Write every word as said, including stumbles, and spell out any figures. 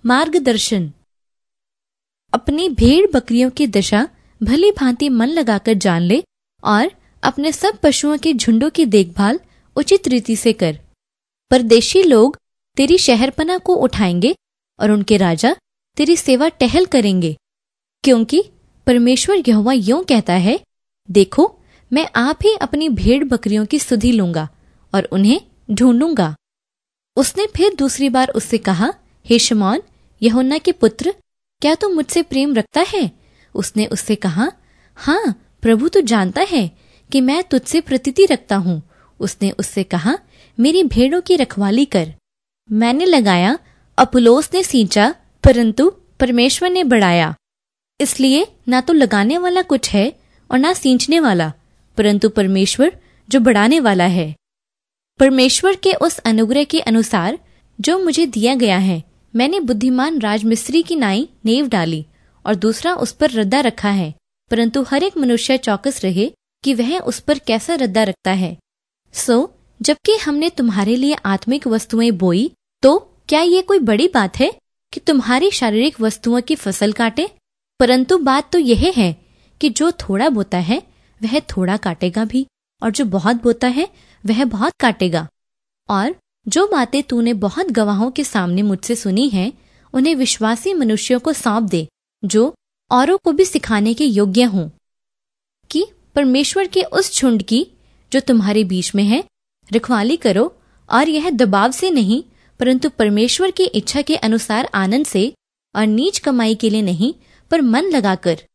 मार्गदर्शन। अपनी भेड़ बकरियों की दशा भली भांति मन लगाकर जान ले और अपने सब पशुओं के झुंडों की देखभाल उचित रीति से कर। परदेशी लोग तेरी शहरपना को उठाएंगे और उनके राजा तेरी सेवा टहल करेंगे, क्योंकि परमेश्वर यहोवा यूं कहता है, देखो मैं आप ही अपनी भेड़ बकरियों की सुधि लूंगा और उन्हें ढूंढूंगा। उसने फिर दूसरी बार उससे कहा, हे शमौन यूहन्ना के पुत्र, क्या तू मुझसे प्रेम रखता है? उसने उससे कहा, हाँ प्रभु, तू जानता है कि मैं तुझसे प्रीति रखता हूँ। उसने उससे कहा, मेरी भेड़ों की रखवाली कर। मैंने लगाया, अपुल्लोस ने सींचा, परंतु परमेश्वर ने बढ़ाया। इसलिए ना तो लगाने वाला कुछ है और ना सींचने वाला, परंतु परमेश्वर जो बढ़ाने वाला है। परमेश्वर के उस अनुग्रह के अनुसार जो मुझे दिया गया है, मैंने बुद्धिमान राजमिस्त्री की नाई नींव डाली और दूसरा उस पर रद्दा रखा है, परंतु हर एक मनुष्य चौकस रहे कि वह उस पर कैसा रद्दा रखता है। सो जबकि हमने तुम्हारे लिए आत्मिक वस्तुएं बोई, तो क्या ये कोई बड़ी बात है कि तुम्हारी शारीरिक वस्तुओं की फसल काटे? परंतु बात तो यह है कि जो थोड़ा बोता है वह थोड़ा काटेगा भी, और जो बहुत बोता है वह बहुत काटेगा। और जो बातें तूने बहुत गवाहों के सामने मुझसे सुनी हैं, उन्हें विश्वासी मनुष्यों को सौंप दे, जो औरों को भी सिखाने के योग्य हों, कि परमेश्वर के उस झुंड की जो तुम्हारे बीच में है रखवाली करो, और यह दबाव से नहीं परंतु परमेश्वर की इच्छा के अनुसार आनंद से, और नीच कमाई के लिए नहीं पर मन लगाकर।